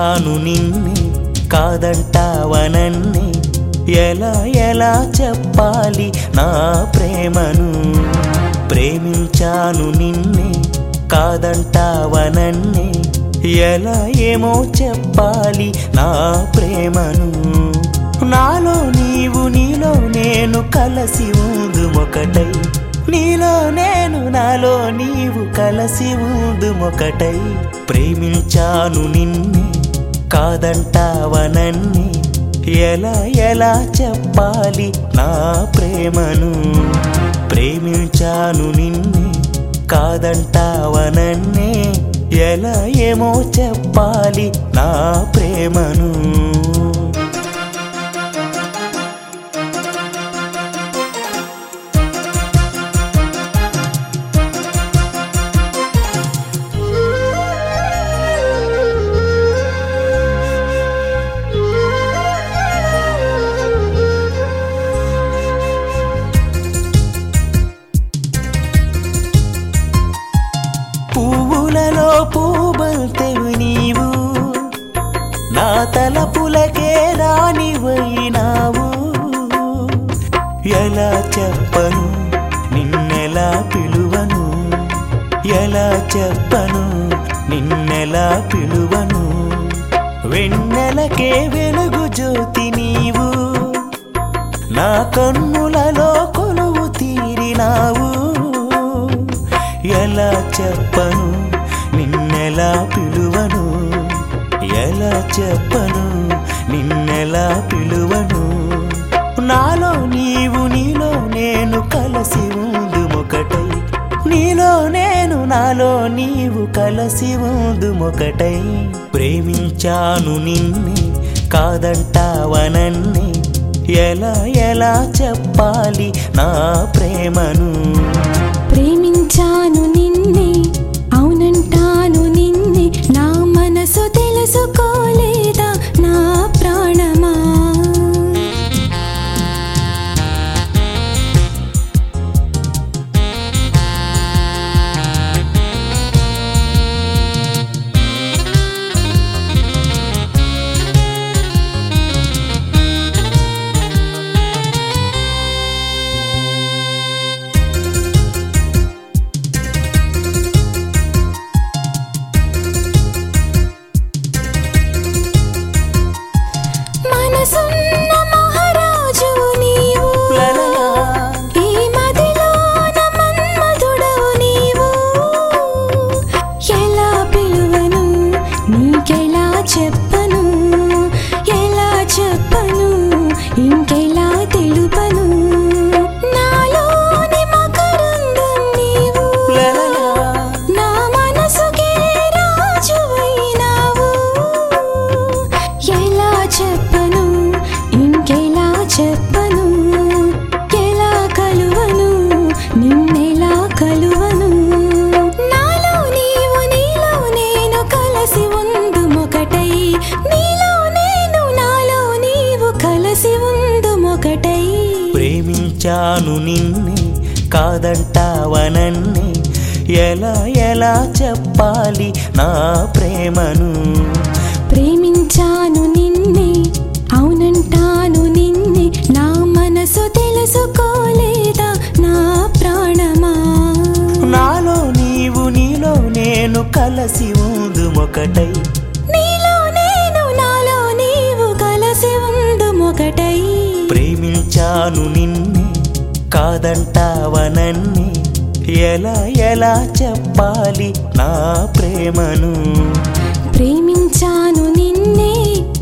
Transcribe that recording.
ప్రేమించాను నిన్నే కాదంటావనన్నే ఎలా ఎలా చెప్పాలి నా ప్రేమను ప్రేమించాను నిన్నే కాదంటావనన్నే ఎలా ఏమో చెప్పాలి నా ప్రేమను నాలో నీవు నీలో నేను కలిసి ఉందుమొకటై నీలో నేను నాలో నీవు కలిసి ఉందుమొకటై ప్రేమించాను నిన్నే కాదంటావనన్నే ఎలా ఎలా చెప్పాలి నా ప్రేమను ప్రేమించాను నిన్నే కాదంటావనన్నే ఎలా ఏమో చెప్పాలి నా ప్రేమను పువ్వులలో పూబంతెవు నీవు నా తలపులకే రానివైనావు ఎలా చెప్పను నిన్నెలా పిలువను ఎలా చెప్పను నిన్నెలా పిలువను వెన్నెలకే వెలుగు జ్యోతి నీవు నా కన్నులలో కొలువు తీరినావు ఎలా చెప్పను నిన్నెలా పిలువను ఎలా చెప్పను నిన్నెలా పిలువను నాలో నీవు నీలో నేను కలిసి ఉందుమొకటై నీలో నేను నాలో నీవు కలిసి ఉందుమొకటై ప్రేమించాను నిన్నే కాదంటావనన్నే ఎలా ఎలా చెప్పాలి నా ప్రేమను ప్రేమించాను నిన్నే అవునంటాను నిన్నే నా మనసు తెలుసుకోలేదా నా ప్రాణమా మనసున్న మహారాజు నీవు ఈ మదిలోన మన్మధుడవు నీవు ఎలా పిలువను నీకెలా చెప్పను ఎలా చెప్పను ఇంకెలా తెలుపను నాలోని మకరందం నీవు నా మనసుకే రాజువైనావు ఎలా చెప్పను ఇంకెలా చెప్పను ఎలా కలువను నిన్నెలా కలువను నాలో నీవు నీలో నేను కలిసి ఉందుమొకటై నీలో నేను నాలో నీవు కలిసి ఉందుమొకటై ప్రేమించాను నిన్నే కాదంటావనన్నే ఎలా ఎలా చెప్పాలి నా ప్రేమను ప్రేమించాను నిన్నే అవునంటాను నిన్నే నా మనసు తెలుసుకోలేదా నా ప్రాణమా నాలో నీవు నీలో నేను కలిసి ఉందుమొకటై నీలో నేను నాలో నీవు కలిసి ఉందుమొకటై ప్రేమించాను నిన్నే కాదంటావనన్నే ఎలా ఎలా చెప్పాలి నా ప్రేమను ప్రేమించాను నిన్నే